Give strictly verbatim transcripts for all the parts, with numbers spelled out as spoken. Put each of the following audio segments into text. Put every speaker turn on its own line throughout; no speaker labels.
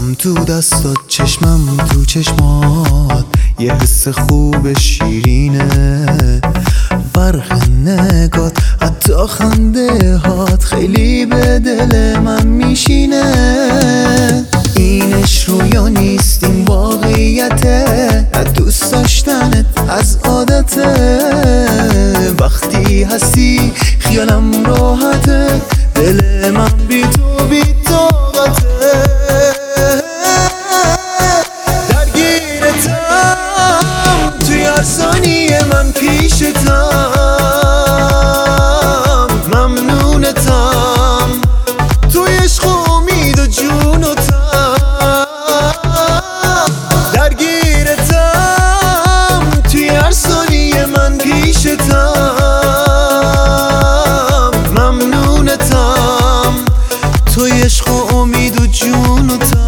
دستم تو دستات، چشمم تو چشمات، یه حس خوب شیرینه. برق نگات حتی خنده هات خیلی به دل من میشینه. اینش رویا نیست، این واقعیته، از دوست داشتنت از عادته. وقتی هستی خیالم راحته، دل من بی تو بی طاقته. درگیرتم توی هر ثانیه من پیشتم، ممنونتم توی عشق و امید و جون و تم. درگیرتم توی هر ثانیه من پیشتم، ممنونتم توی عشق و امید و جون و تم.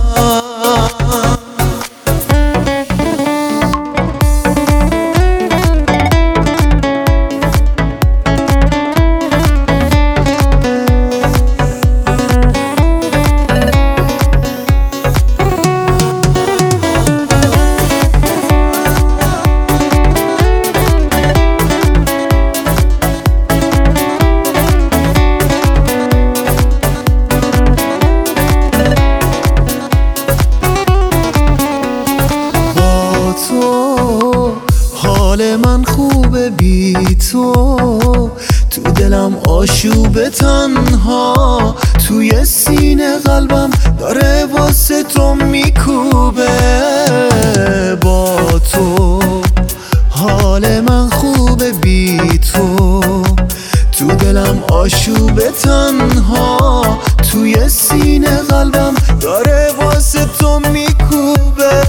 حال من خوبه بی تو، تو دلم آشوب تنها، توی سینه قلبم داره واسه تو میکوبه. با تو حال من خوبه بی تو، تو دلم آشوب تنها، توی سینه قلبم داره واسه تو میکوبه.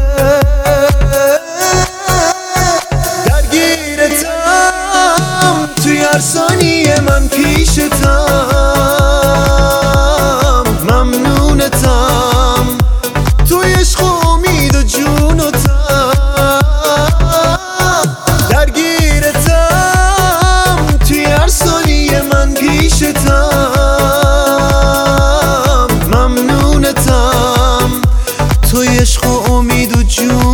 توی هر ثانیه من پیشتم، ممنونتم توی عشق و امید و جون و تم. درگیرتم توی هر ثانیه من پیشتم، ممنونتم توی عشق و امید و جون